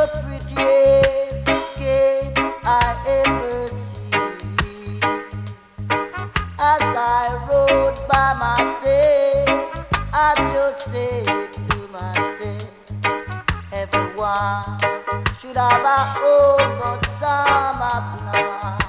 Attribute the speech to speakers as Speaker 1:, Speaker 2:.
Speaker 1: the prettiest gates I ever see. As I rode by myself, I just said to myself, everyone should have a home, but some have not.